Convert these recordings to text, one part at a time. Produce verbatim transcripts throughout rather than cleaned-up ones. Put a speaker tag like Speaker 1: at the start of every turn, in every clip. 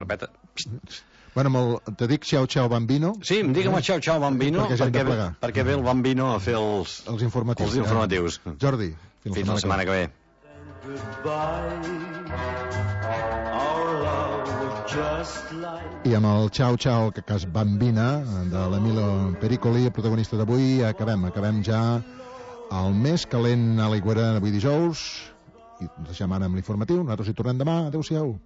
Speaker 1: carpeta.
Speaker 2: Bueno, molt, te dic Ciao Ciao Bambino.
Speaker 1: Sí, em digue'm Ciao Ciao Bambino,
Speaker 2: perquè,
Speaker 1: perquè, perquè, perquè ve el Bambino a fer els,
Speaker 2: els informatius.
Speaker 1: Els informatius.
Speaker 2: Eh? Jordi,
Speaker 1: fins, fins la setmana que ve.
Speaker 2: I amb el Ciao Ciao Bambina de l'Emilio Pericoli, el protagonista d'avui, acabem, acabem ja el més calent a l'Aigüera avui dijous, i ens deixem ara amb l'informatiu. Nosaltres hi tornem demà. Adéu-siau.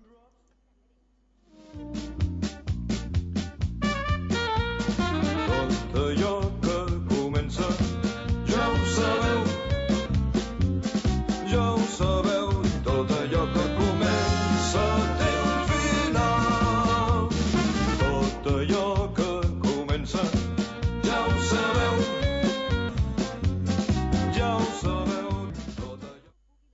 Speaker 3: Tot allò que comença ja ho sabeu, ja ho sabeu. Tot allò que comença té un final. Tot allò que comença ja ho sabeu, ja ho sabeu. Tot allò...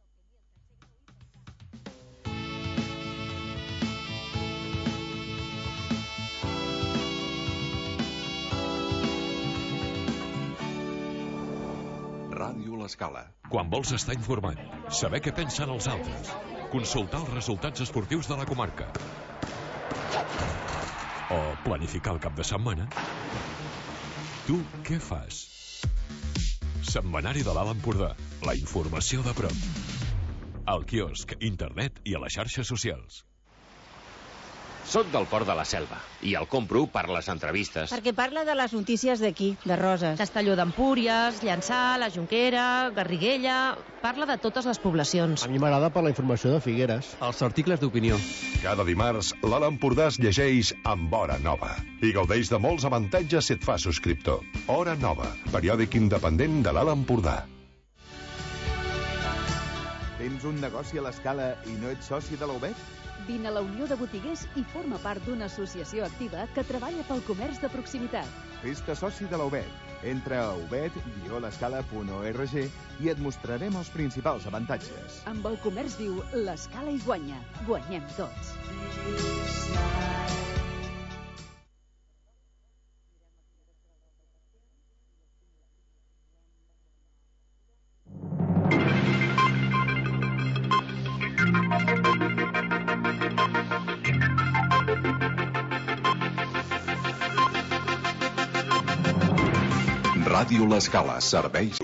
Speaker 4: Ràdio L'Escala.
Speaker 5: Quan vols estar informat, saber què pensen els altres, consultar els resultats esportius de la comarca o planificar el cap de setmana, tu què fas? Setmanari de l'Alt Empordà, la informació de prop. Al quiosc, internet i a les xarxes socials.
Speaker 6: Soc del Port de la Selva i el compro per les entrevistes.
Speaker 7: Perquè parla de les notícies d'aquí, de Roses.
Speaker 8: Castelló d'Empúries, Llançà, la Jonquera, Garriguella... Parla de totes les poblacions.
Speaker 9: A mi m'agrada per la informació de Figueres.
Speaker 10: Els articles d'opinió.
Speaker 4: Cada dimarts, l'Alt Empordà es llegeix amb Hora Nova i gaudeix de molts avantatges si et fa subscriptor. Hora Nova, periòdic independent de l'Alt Empordà.
Speaker 11: Tens un negoci a l'Escala i no ets soci de la U B E T?
Speaker 12: Vine a la Unió de Botiguers i forma part d'una associació activa que treballa pel comerç de proximitat.
Speaker 11: Fes-te soci de la U B E T. Entra a ubet guió l'escala punt org i et mostrarem els principals avantatges.
Speaker 12: Amb el comerç viu, l'Escala hi guanya. Guanyem tots.
Speaker 4: Ràdio L'Escala, serveis.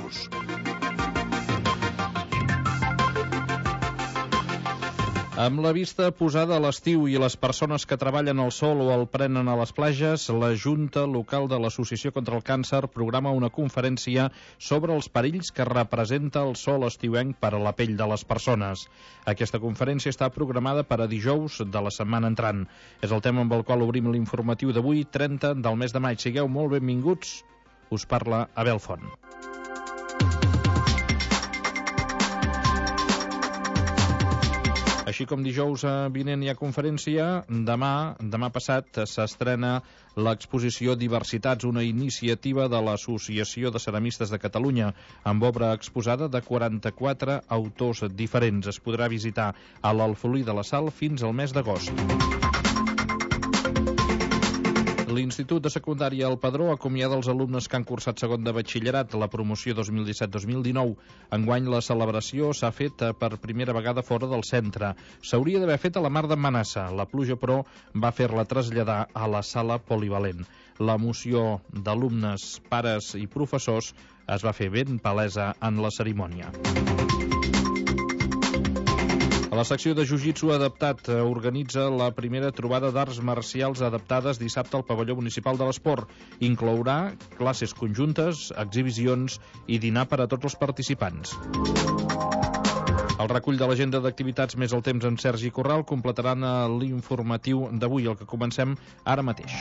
Speaker 13: Amb la vista posada a l'estiu i les persones que treballen al sol o el prenen a les platges, la Junta Local de l'Associació contra el Càncer programa una conferència sobre els perills que representa el sol estiuenc per a la pell de les persones. Aquesta conferència està programada per a dijous de la setmana entrant. És el tema amb el qual obrim l'informatiu d'avui, trenta del mes de maig. Sigueu molt benvinguts. Us parla Abel Font. Així com dijous vinent hi ha conferència, demà, demà passat s'estrena l'exposició Diversitats, una iniciativa de l'Associació de Ceramistes de Catalunya, amb obra exposada de quaranta-quatre autors diferents. Es podrà visitar a l'Alfolí de la Sal fins al mes d'agost. L'Institut de Secundària El Padró acomiada els alumnes que han cursat segon de batxillerat, la promoció dos mil disset dos mil dinou. Enguany la celebració s'ha fet per primera vegada fora del centre. S'hauria d'haver fet a la Mar d'en Manassa. La pluja, però, va fer-la traslladar a la sala polivalent. L'emoció d'alumnes, pares i professors es va fer ben palesa en la cerimònia. A la secció de Jiu-Jitsu adaptat organitza la primera trobada d'arts marcials adaptades dissabte al pavelló municipal de l'esport. Inclourà classes conjuntes, exhibicions i dinar per a tots els participants. El recull de l'agenda d'activitats més el temps en Sergi Corral completaran l'informatiu d'avui, el que comencem ara mateix.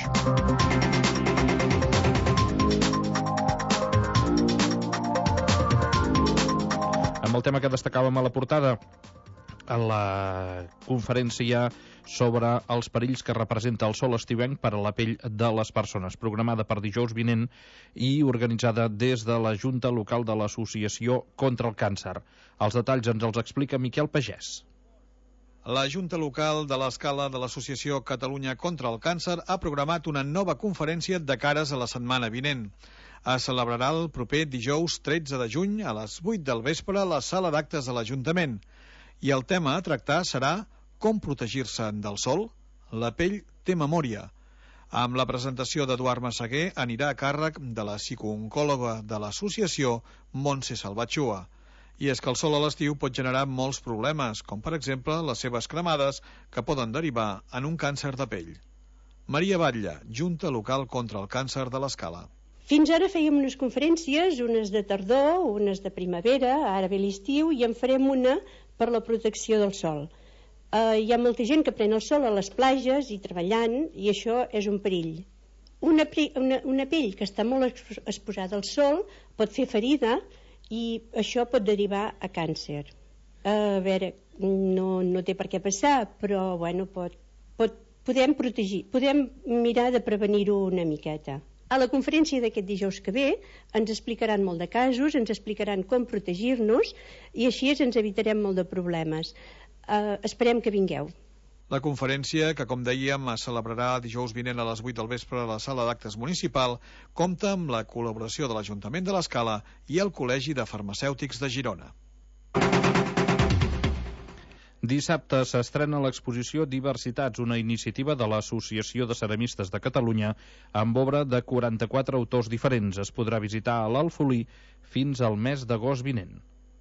Speaker 13: Amb el tema que destacàvem a la portada, a la conferència sobre els perills que representa el sol estiuenc per a la pell de les persones, programada per dijous vinent i organitzada des de la Junta Local de l'Associació contra el Càncer. Els detalls ens els explica Miquel Pagès.
Speaker 14: La Junta Local de l'Escala de l'Associació Catalunya contra el Càncer ha programat una nova conferència de cares a la setmana vinent. Es celebrarà el proper dijous tretze de juny a les vuit del vespre a la sala d'actes de l'Ajuntament. I el tema a tractar serà com protegir-se del sol. La pell té memòria. Amb la presentació d'Eduard Massaguer anirà a càrrec de la psicooncòloga de l'associació, Montse Salvatxua. I és que el sol a l'estiu pot generar molts problemes, com per exemple les seves cremades, que poden derivar en un càncer de pell. Maria Batlle, Junta Local contra el Càncer de l'Escala.
Speaker 10: Fins ara fèiem unes conferències, unes de tardor, unes de primavera, ara ve l'estiu, i en farem una per la protecció del sol. Uh, hi ha molta gent que pren el sol a les platges i treballant, i això és un perill. Una, una, una pell que està molt exposada al sol pot fer ferida i això pot derivar a càncer. Uh, a veure, no, no té per què passar, però bueno, pot, pot, podem protegir, podem mirar de prevenir-ho una miqueta. A la conferència d'aquest dijous que ve ens explicaran molt de casos, ens explicaran com protegir-nos i així ens evitarem molt de problemes. Uh, esperem que vingueu.
Speaker 14: La conferència, que com dèiem es celebrarà dijous vinent a les vuit del vespre a la sala d'actes municipal, compta amb la col·laboració de l'Ajuntament de l'Escala i el Col·legi de Farmacèutics de Girona.
Speaker 13: Dissabte s'estrena l'exposició Diversitats, una iniciativa de l'Associació de Ceramistes de Catalunya amb obra de quaranta-quatre autors diferents. Es podrà visitar a l'Alfolí fins al mes d'agost vinent.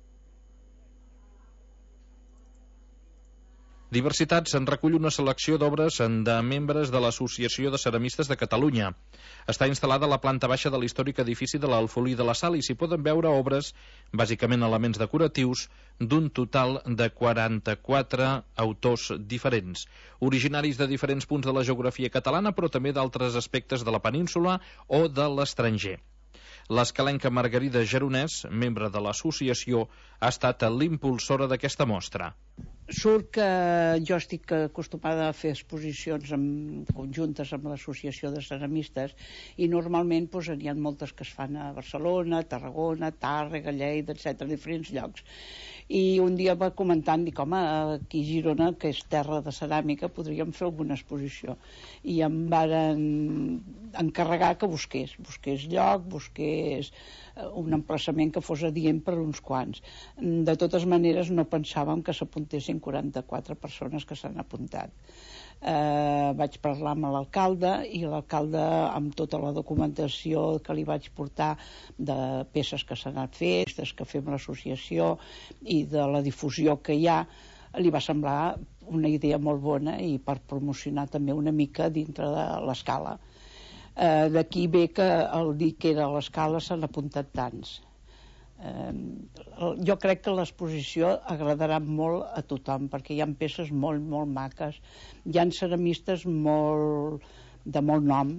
Speaker 13: Diversitats en recull una selecció d'obres de membres de l'Associació de Ceramistes de Catalunya. Està instal·lada a la planta baixa de l'històric edifici de l'Alfolí de la Sal i s'hi poden veure obres, bàsicament elements decoratius, d'un total de quaranta-quatre autors diferents, originaris de diferents punts de la geografia catalana, però també d'altres aspectes de la península o de l'estranger. L'escalenca Margarida Geronès, membre de l'associació, ha estat l'impulsora d'aquesta mostra.
Speaker 15: Surt que jo estic acostumada a fer exposicions amb, conjuntes amb l'Associació de Ceramistes i normalment doncs, n'hi ha moltes que es fan a Barcelona, Tarragona, Tàrrega, Lleida, etcètera, diferents llocs. I un dia va comentant, dic, home, aquí a Girona, que és terra de ceràmica, podríem fer alguna exposició. I em varen encarregar que busqués, busqués lloc, busqués un emplaçament que fos adient per uns quants. De totes maneres, no pensàvem que s'apuntessin quaranta-quatre persones que s'han apuntat. Eh, vaig parlar amb l'alcalde i l'alcalde, amb tota la documentació que li vaig portar de peces que s'han anat fet, que fem l'associació i de la difusió que hi ha, li va semblar una idea molt bona i per promocionar també una mica dintre de l'Escala. Eh, d'aquí ve que el dir que era a l'Escala s'han apuntat tants. Eh, jo crec que l'exposició agradarà molt a tothom perquè hi ha peces molt, molt maques, hi ha ceramistes molt, de molt nom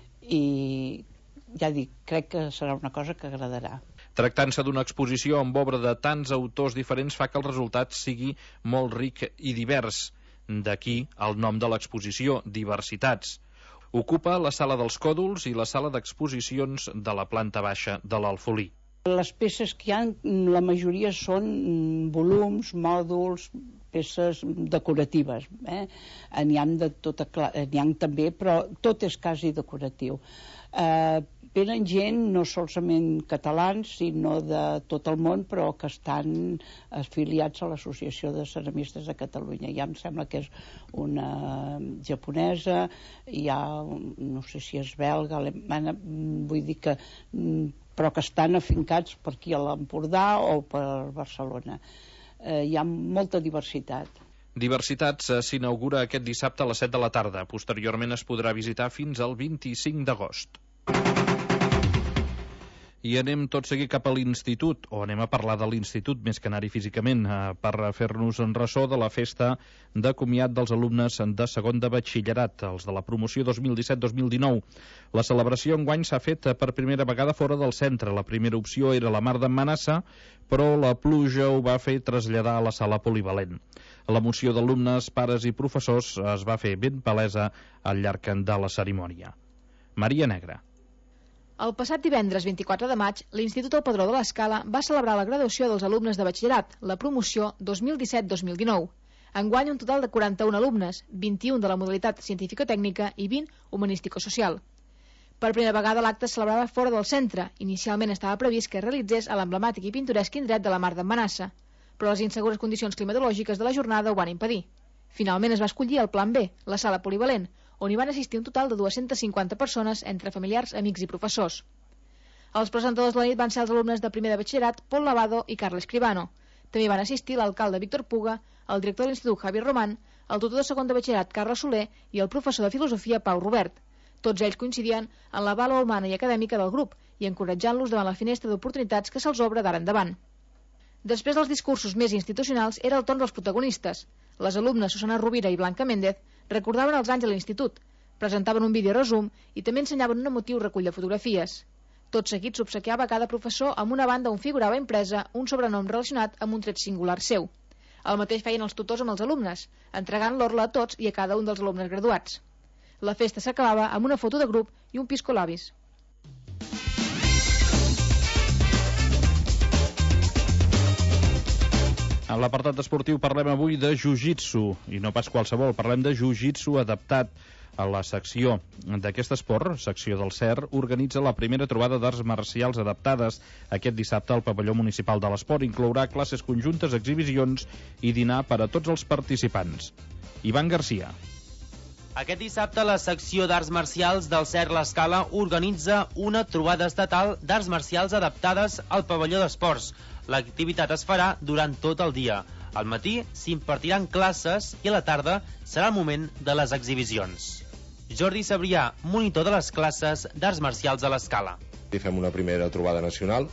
Speaker 15: i ja dic, crec que serà una cosa que agradarà.
Speaker 13: Tractant-se d'una exposició amb obra de tants autors diferents fa que el resultat sigui molt ric i divers. D'aquí el nom de l'exposició, Diversitats. Ocupa la sala dels còdols i la sala d'exposicions de la planta baixa de l'Alfolí.
Speaker 15: Les peces que hi ha, la majoria són volums, mòduls, peces decoratives. Eh? N'hi ha de tota classe, n'hi ha també, però tot és quasi decoratiu. Eh, venen gent no solament catalans, sinó de tot el món, però que estan afiliats a l'Associació de Ceramistes de Catalunya. Ja em sembla que és una japonesa, hi ha, no sé si és belga, alemana, vull dir que, però que estan afincats per aquí a l'Empordà o per Barcelona. Eh, hi ha molta diversitat.
Speaker 13: Diversitats s'inaugura aquest dissabte a les set de la tarda. Posteriorment es podrà visitar fins al vint-i-cinc d'agost. I anem tot seguit cap a l'Institut, o anem a parlar de l'Institut més que anar-hi físicament, eh, per fer-nos en ressò de la festa de comiat dels alumnes de segon de batxillerat, els de la promoció dos mil disset dos mil dinou. La celebració enguany s'ha fet per primera vegada fora del centre. La primera opció era la Mar d'en Manassa, però la pluja ho va fer traslladar a la sala polivalent. L'emoció d'alumnes, pares i professors es va fer ben palesa al llarg de la cerimònia. Maria Negra.
Speaker 16: El passat divendres vint-i-quatre de maig, l'Institut El Padró de l'Escala va celebrar la graduació dels alumnes de batxillerat, la promoció dos mil disset dos mil dinou. Enguany un total de quaranta-un alumnes, vint-i-un de la modalitat científico-tècnica i vint humanístico-social. Per primera vegada l'acte es celebrava fora del centre. Inicialment estava previst que es realitzés a l'emblemàtic i pintoresc indret de la Mar d'en Manassa, però les insegures condicions climatològiques de la jornada ho van impedir. Finalment es va escollir el plan B, la sala polivalent, on hi van assistir un total de dues-centes cinquanta persones entre familiars, amics i professors. Els presentadors de la nit van ser els alumnes de primer de batxillerat Pol Lavado i Carles Escribano. També van assistir l'alcalde Víctor Puga, el director de l'Institut Javier Román, el tutor de segon de batxillerat Carles Soler i el professor de filosofia Pau Robert. Tots ells coincidien en la vàlua humana i acadèmica del grup i encoratjant-los davant la finestra d'oportunitats que se'ls obre d'ara endavant. Després dels discursos més institucionals era el torn dels protagonistes. Les alumnes Susana Rovira i Blanca Méndez recordaven els anys a l'institut, presentaven un vídeo resum i també ensenyaven un emotiu recull de fotografies. Tot seguit s'obsequiava a cada professor amb una banda on figurava impresa un sobrenom relacionat amb un tret singular seu. El mateix feien els tutors amb els alumnes, entregant l'orla a tots i a cada un dels alumnes graduats. La festa s'acabava amb una foto de grup i un piscolabis.
Speaker 13: En l'apartat esportiu parlem avui de jiu-jitsu, i no pas qualsevol, parlem de jiu-jitsu adaptat. A la secció d'aquest esport, secció del C E R, organitza la primera trobada d'arts marcials adaptades aquest dissabte al pavelló municipal de l'esport. Inclourà classes conjuntes, exhibicions i dinar per a tots els participants. Ivan Garcia.
Speaker 17: Aquest dissabte la secció d'arts marcials del C E R L'Escala organitza una trobada estatal d'arts marcials adaptades al pavelló d'esports. L'activitat es farà durant tot el dia. Al matí s'impartiran classes i a la tarda serà el moment de les exhibicions. Jordi Sabrià, monitor de les classes d'arts marcials a l'Escala.
Speaker 18: Fem una primera trobada nacional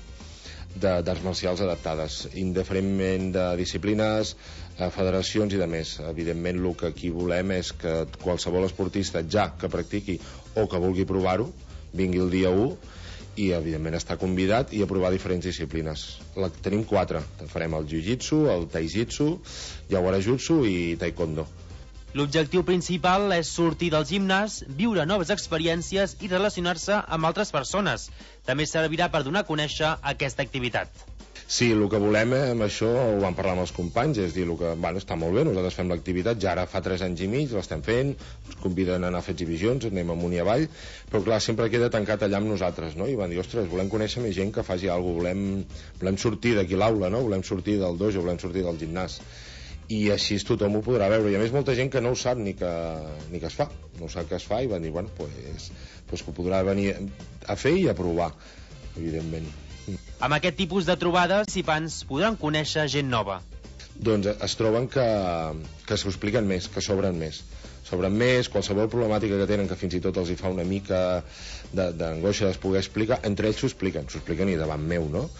Speaker 18: d'arts marcials adaptades, indiferentment de disciplines, federacions i de més. Evidentment, el que aquí volem és que qualsevol esportista ja que practiqui o que vulgui provar-ho, vingui el dia u i, evidentment, està convidat i a provar diferents disciplines. La, tenim quatre. Farem el jiu-jitsu, el taijitsu, yaguara-jutsu i taekwondo.
Speaker 17: L'objectiu principal és sortir del gimnàs, viure noves experiències i relacionar-se amb altres persones. També servirà per donar a conèixer aquesta activitat.
Speaker 18: Sí, el que volem amb això, ho vam parlar amb els companys, és dir, el que, bueno, està molt bé, nosaltres fem l'activitat, ja ara fa tres anys i mig, l'estem fent, ens conviden a anar a fer exhibicions, anem amunt i avall, però clar, sempre queda tancat allà amb nosaltres, no? I van dir, ostres, volem conèixer més gent que faci alguna cosa, volem, volem sortir d'aquí l'aula, no? Volem sortir del dojo, volem sortir del gimnàs. I així tothom ho podrà veure, i a més molta gent que no ho sap ni que, ni que es fa, no sap que es fa, i van dir, bueno, pues, pues que ho podrà venir a fer i a provar, evidentment.
Speaker 17: Amb aquest tipus de trobades, els participants podran conèixer gent nova.
Speaker 18: Doncs es troben que, que s'ho expliquen més, que s'obren més. S'obren més, qualsevol problemàtica que tenen, que fins i tot els hi fa una mica d'angoixa de, de poder explicar, entre ells s'ho expliquen, s'ho expliquen i davant meu, no?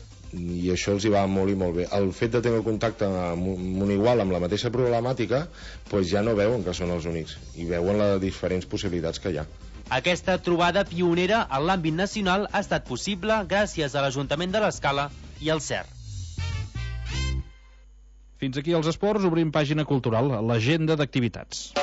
Speaker 18: I això els hi va molt i molt bé. El fet de tenir contacte amb un igual amb la mateixa problemàtica, doncs ja no veuen que són els únics i veuen les diferents possibilitats que hi ha.
Speaker 17: Aquesta trobada pionera en l'àmbit nacional ha estat possible gràcies a l'Ajuntament de l'Escala i al C E R.
Speaker 13: Fins aquí els esports, obrim pàgina cultural, l'agenda d'activitats.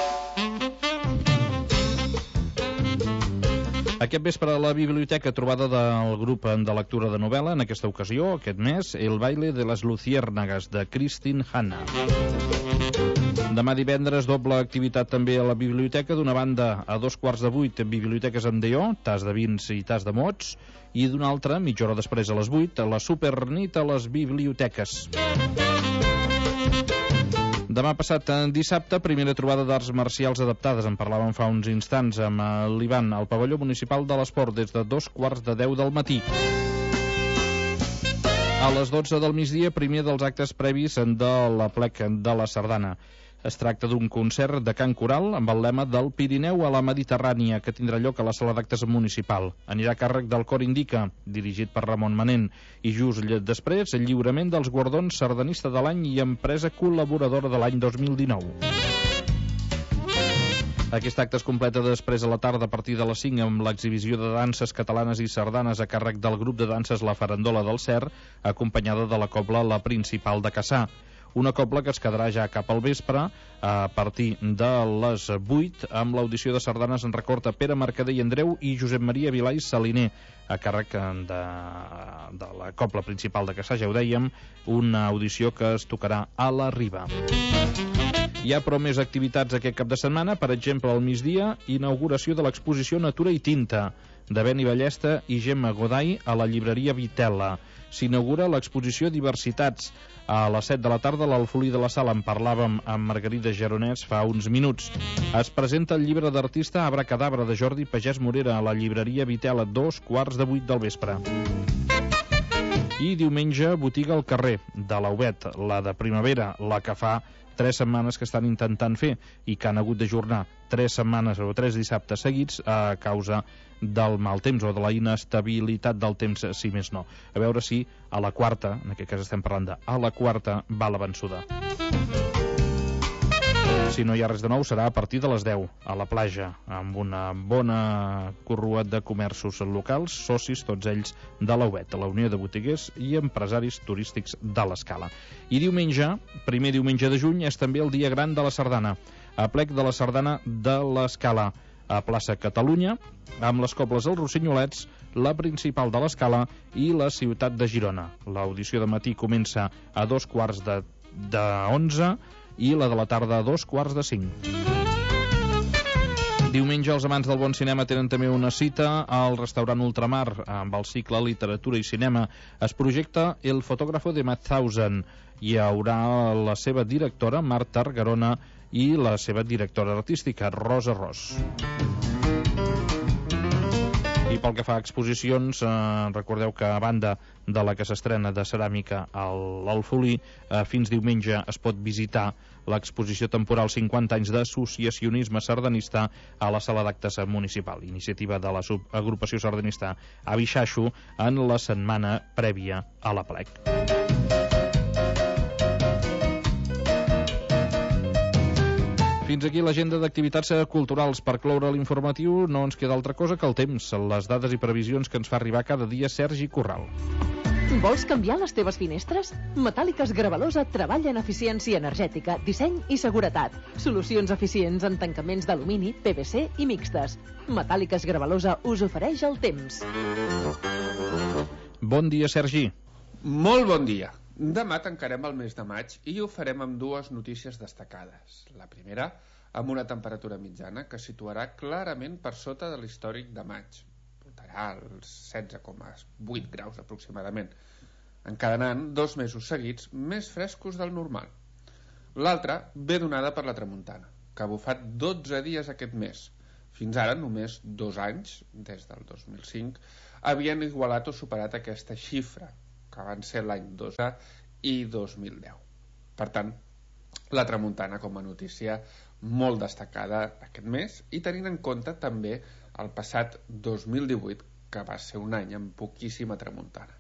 Speaker 13: Aquest vespre a la biblioteca, trobada del grup de lectura de novel·la, en aquesta ocasió, aquest mes, El baile de les luciérnagas, de Kristin Hanna. Demà divendres, doble activitat també a la biblioteca, d'una banda a dos quarts de vuit, biblioteques en D O, tas de vins i tas de mots, i d'una altra, mitja hora després a les vuit, a la supernit a les biblioteques. Demà passat, dissabte, primera trobada d'arts marcials adaptades. En parlàvem fa uns instants amb l'Ivan al pavelló municipal de l'esport des de dos quarts de deu del matí. A les dotze del migdia, primer dels actes previs de l'aplec de la Sardana. Es tracta d'un concert de cant coral amb el lema del Pirineu a la Mediterrània, que tindrà lloc a la sala d'actes municipal. Anirà a càrrec del Cor Indica, dirigit per Ramon Manent, i just després el lliurament dels guardons Sardanista de l'any i empresa col·laboradora de l'any dos mil dinou. Aquest acte es completa després a la tarda a partir de les cinc amb l'exhibició de danses catalanes i sardanes a càrrec del grup de danses La Farandola del C E R, acompanyada de la cobla La Principal de Cassà. Una cobla que es quedarà ja cap al vespre a partir de les vuit amb l'audició de sardanes en record a Pere Mercader i Andreu i Josep Maria Vilà i Saliner a càrrec de, de la cobla principal de Cassà, ja ho dèiem, una audició que es tocarà a la Riba. Hi ha, però, més activitats aquest cap de setmana. Per exemple, al migdia, inauguració de l'exposició Natura i Tinta de Beni Ballesta i Gemma Goday a la llibreria Vitela. S'inaugura l'exposició Diversitats. A les set de la tarda, a l'Alfolí de la Sala, en parlàvem amb Margarida Geronès fa uns minuts. Es presenta el llibre d'artista Abracadabra de Jordi Pagès Morera a la llibreria Vitela, dos quarts de vuit del vespre. I diumenge, botiga al carrer de l'Aubet, la de primavera, la que fa tres setmanes que estan intentant fer i que han hagut d'ajornar tres setmanes o tres dissabtes seguits a causa del mal temps o de la inestabilitat del temps, si més no. A veure si a la quarta, en aquest cas estem parlant de a la quarta, va la vençuda. Si no hi ha res de nou, serà a partir de les deu, a la platja, amb una bona corrua de comerços locals, socis, tots ells de l'Aubet, la Unió de Botiguers i Empresaris Turístics de l'Escala. I diumenge, primer diumenge de juny, és també el dia gran de la sardana, a plec de la sardana de l'Escala, a plaça Catalunya, amb les cobles Els Rossenyolets, la principal de l'Escala i la ciutat de Girona. L'audició de matí comença a dos quarts de, de onze i la de la tarda a dos quarts de cinc. Diumenge els amants del bon cinema tenen també una cita al restaurant Ultramar amb el cicle Literatura i Cinema. Es projecta El fotógrafo de Mauthausen. Hi haurà la seva directora, Marta Argarona, i la seva directora artística, Rosa Ros. I pel que fa a exposicions, eh, recordeu que a banda de la que s'estrena de ceràmica a l'Alfolí, eh, fins diumenge es pot visitar l'exposició temporal cinquanta anys d'associacionisme sardanista a la sala d'actes municipal, iniciativa de la subagrupació sardanista Abixaixo en la setmana prèvia a la plec. Fins aquí l'agenda d'activitats culturals. Per cloure l'informatiu no ens queda altra cosa que el temps, les dades i previsions que ens fa arribar cada dia Sergi Corral.
Speaker 19: Vols canviar les teves finestres? Metàl·liques Gravalosa treballa en eficiència energètica, disseny i seguretat. Solucions eficients en tancaments d'alumini, P V C i mixtes. Metàl·liques Gravalosa us ofereix el temps.
Speaker 13: Bon dia, Sergi.
Speaker 20: Molt bon dia. Demà tancarem el mes de maig i ho farem amb dues notícies destacades. La primera, amb una temperatura mitjana que situarà clarament per sota de l'històric de maig. Portarà als setze coma vuit graus aproximadament, encadenant dos mesos seguits més frescos del normal. L'altra ve donada per la tramuntana, que ha bufat dotze dies aquest mes. Fins ara, només dos anys, des del dos mil cinc, havien igualat o superat aquesta xifra, que van ser l'any dos mil i dos mil deu. Per tant, la tramuntana com a notícia molt destacada aquest mes i tenint en compte també el passat dos mil divuit, que va ser un any amb poquíssima tramuntana.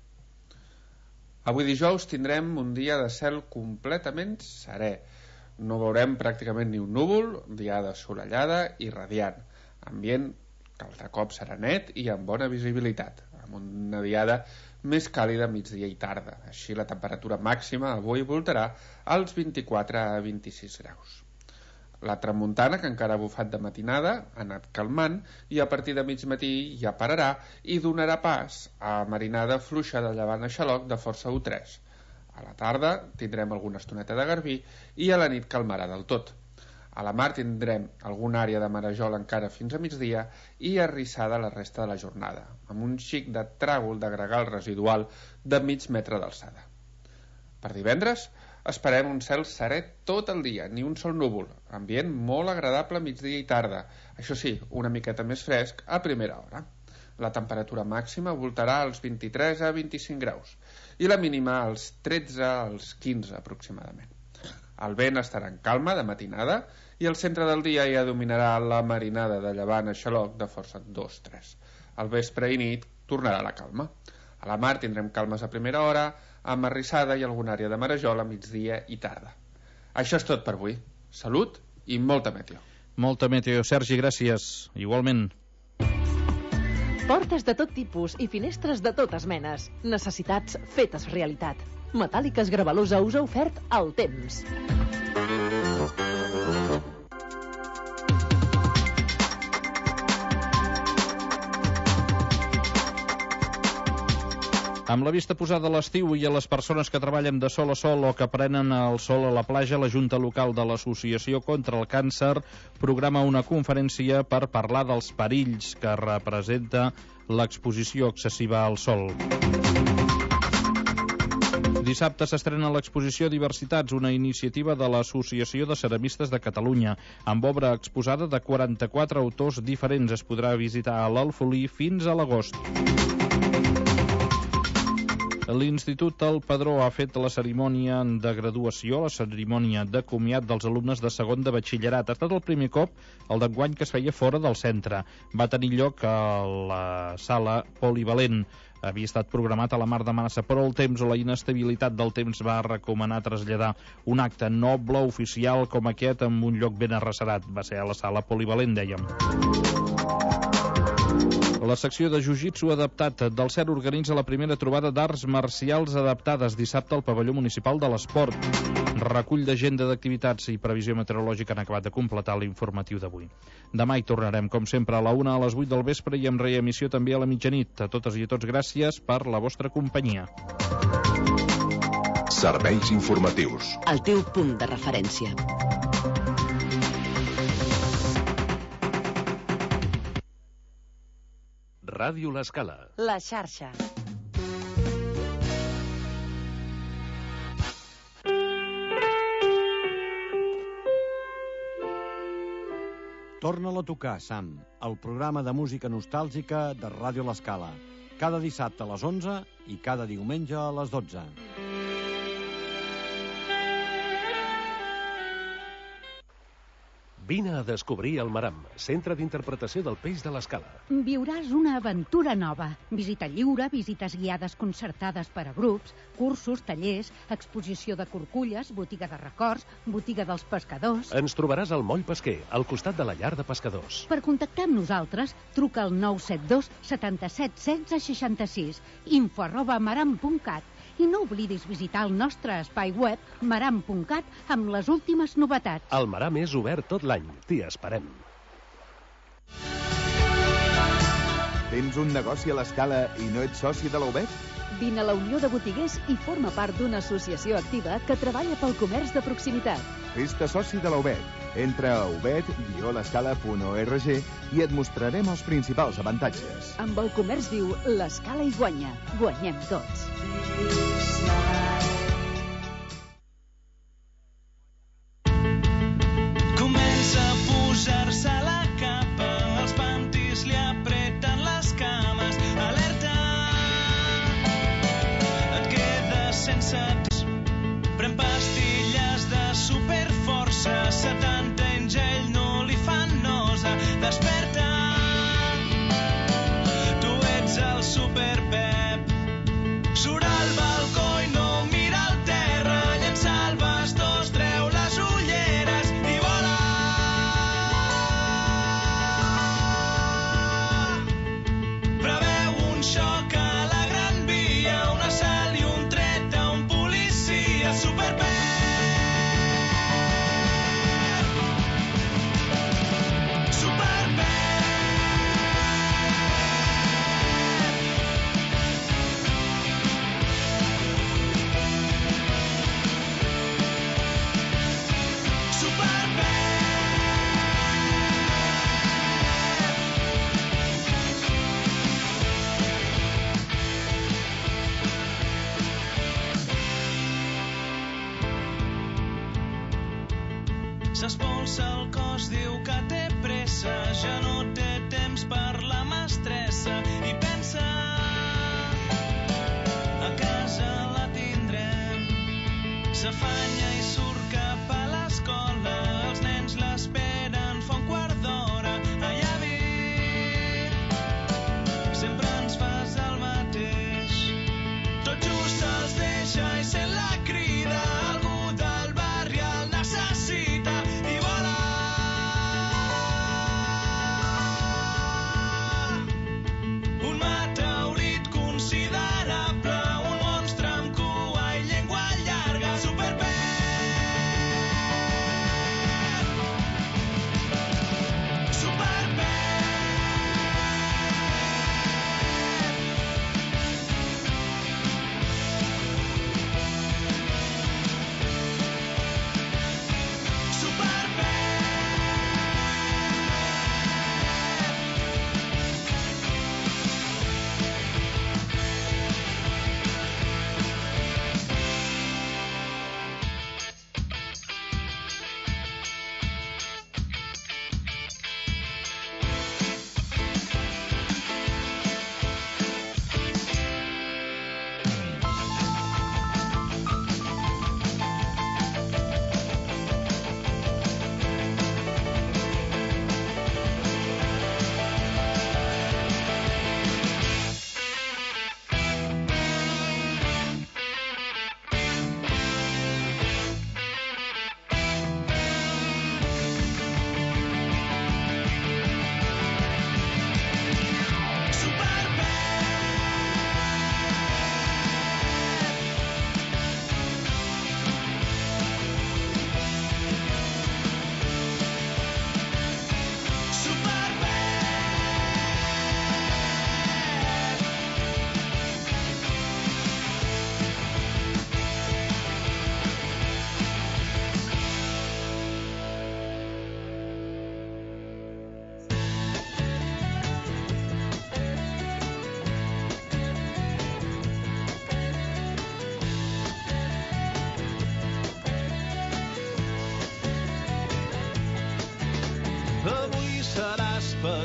Speaker 20: Avui dijous tindrem un dia de cel completament serè. No veurem pràcticament ni un núvol, diada assolellada i radiant. Ambient que altre cop serà net i amb bona visibilitat, amb una diada més càlida a migdia i tarda. Així la temperatura màxima avui voltarà als vint-i-quatre a vint-i-sis graus. La tramuntana, que encara ha bufat de matinada, ha anat calmant i a partir de mig matí ja pararà i donarà pas a marinada fluixa de llevant a xaloc de força U tres. A la tarda tindrem alguna estoneta de garbí i a la nit calmarà del tot. A la mar tindrem alguna àrea de marejol encara fins a migdia i arrissada la resta de la jornada, amb un xic de tràgol de gregal residual de mig metre d'alçada. Per divendres esperem un cel serè tot el dia, ni un sol núvol, ambient molt agradable a migdia i tarda, això sí, una miqueta més fresc a primera hora. La temperatura màxima voltarà als vint-i-tres a vint-i-cinc graus i la mínima als tretze als quinze aproximadament. El vent estarà en calma de matinada i al centre del dia ja dominarà la marinada de llevant a xaloc de força dos tres. Al vespre i nit tornarà la calma. A la mar tindrem calmes a primera hora, amb arrissada i alguna àrea de marejol a migdia i tarda. Això és tot per avui. Salut i molta meteo.
Speaker 13: Molta meteo, Sergi, gràcies. Igualment.
Speaker 19: Portes de tot tipus i finestres de totes menes. Necessitats fetes realitat. Metàl·liques Gravalosa us ha ofert el temps.
Speaker 13: Amb la vista posada a l'estiu i a les persones que treballen de sol a sol o que prenen el sol a la platja, la Junta Local de l'Associació contra el Càncer programa una conferència per parlar dels perills que representa l'exposició excessiva al sol. Dissabte s'estrena l'exposició Diversitats, una iniciativa de l'Associació de Ceramistes de Catalunya, amb obra exposada de quaranta-quatre autors diferents. Es podrà visitar a l'Alfolí fins a l'agost. L'Institut El Padró ha fet la cerimònia de graduació, la cerimònia de comiat dels alumnes de segon de batxillerat. Ha estat el primer cop, el d'enguany, que es feia fora del centre. Va tenir lloc a la sala polivalent. Havia estat programat a la Mar de Massa, però el temps o la inestabilitat del temps va recomanar traslladar un acte noble, oficial, com aquest, en un lloc ben arrecerat. Va ser a la sala polivalent, dèiem. La secció de Jiu-Jitsu adaptat del C E R organitza la primera trobada d'arts marcials adaptades dissabte al pavelló municipal de l'esport. Recull d'agenda d'activitats i previsió meteorològica han acabat de completar l'informatiu d'avui. Demà hi tornarem, com sempre, a la una a les vuit del vespre i amb reemissió també a la mitjanit. A totes i a tots, gràcies per la vostra companyia.
Speaker 4: Serveis informatius.
Speaker 19: El teu punt de referència.
Speaker 5: Ràdio L'Escala.
Speaker 12: La xarxa.
Speaker 1: Torna-la a tocar, Sam, el programa de música nostàlgica de Ràdio L'Escala. Cada dissabte a les onze i cada diumenge a les dotze.
Speaker 5: Vine a descobrir el Maram, centre d'interpretació del peix de l'Escala.
Speaker 12: Viuràs una aventura nova. Visita lliure, visites guiades concertades per a grups, cursos, tallers, exposició de corculles, botiga de records, botiga dels pescadors...
Speaker 5: Ens trobaràs al Moll Pesquer, al costat de la llar de pescadors.
Speaker 12: Per contactar amb nosaltres, truca al nou set dos setanta-set setze seixanta-sis, info arroba maram punt cat. I no oblidis visitar el nostre espai web maram punt cat amb les últimes novetats.
Speaker 5: El Maram és obert tot l'any. T'hi esperem.
Speaker 11: Tens un negoci a l'Escala i no ets soci de la U B E T?
Speaker 12: Vine a la Unió de Botiguers i forma part d'una associació activa que treballa pel comerç de proximitat.
Speaker 11: Fes-te soci de la U B E T. Entra a ubet guió l'escala punt org i et mostrarem els principals avantatges.
Speaker 12: Amb el comerç viu, l'Escala hi guanya. Guanyem tots.
Speaker 3: Comença a posar-se la capa, els pantis li apreten les cames. Alerta! Et quedes sense temps. Pren pastilles de superforça, setanta anys ell no li fan nosa. Desperta! Tu ets el superpep. Surt al balcó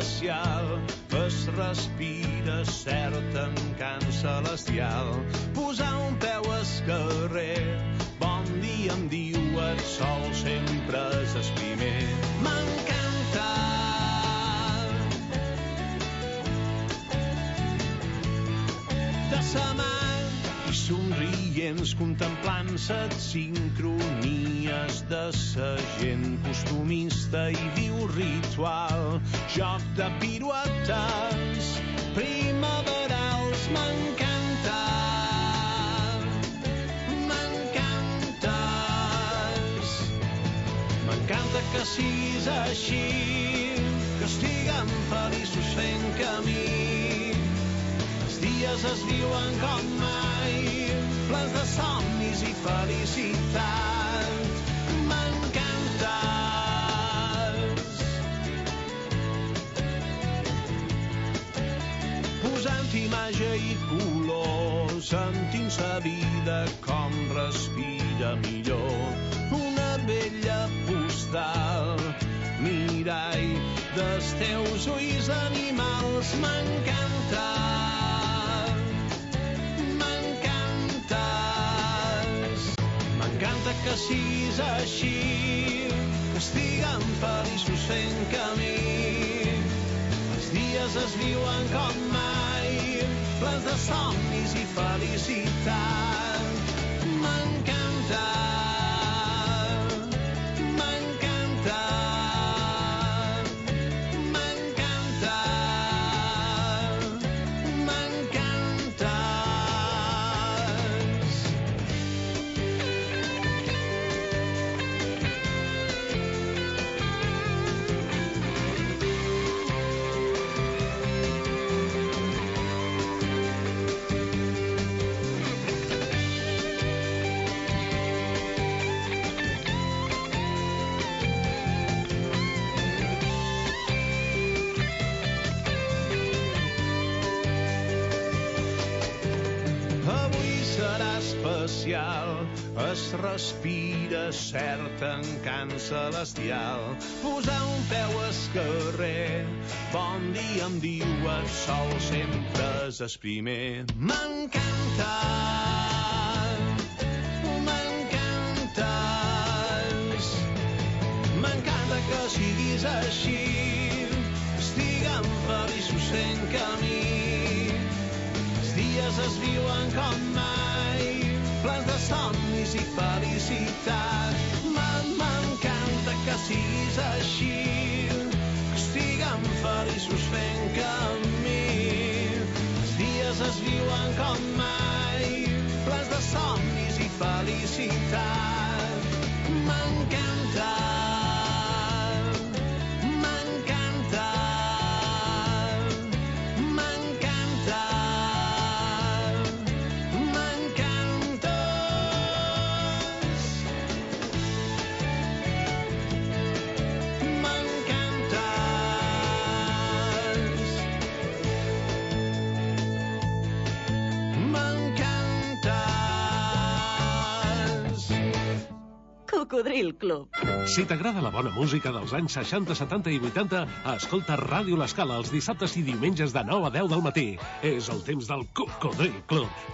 Speaker 3: especial, es respira cert encant celestial. Posar un peu al carrer, bon dia em diu el sol, sempre és el primer. M'encanta. De sa mà i somrients contemplant set sincronies de sa gent costumista i viu ritual, joc de piruetes primaverals. M'encanta, m'encantes, m'encanta que siguis així, que estiguem feliços fent camí. Els dies es viuen com mai, plens de somnis i felicitat. M'encantes. Posant imatge i color, sentint sa vida com respira millor. Una bella postal, mirall dels teus ulls animals. M'encanta. M'encanta que siguis així, que estiguem feliços fent camí. Els dies es viuen com mai, plens de somnis i felicitat. M'encanta, m'encanta, m'encanta, m'encantes. Es respira cert encant celestial. Posar un peu al carrer, bon dia em diu el sol, sempre és el primer. M'encanta, m'encantes, m'encanta que siguis així, estiguem feliços fent camí. Els dies es viuen com mai, plens de somnis i felicitat. M'encanta que siguis així, que estiguem feliços fent camí. Els dies es viuen com mai, plens de somnis i felicitat. M'encanta, m'encanta, m'encanta.
Speaker 19: Cocodril Club.
Speaker 21: Si t'agrada la bona música dels anys seixanta, setanta i vuitanta, escolta Ràdio L'Escala els dissabtes i diumenges de nou a deu del matí. És el temps del Cocodril Club.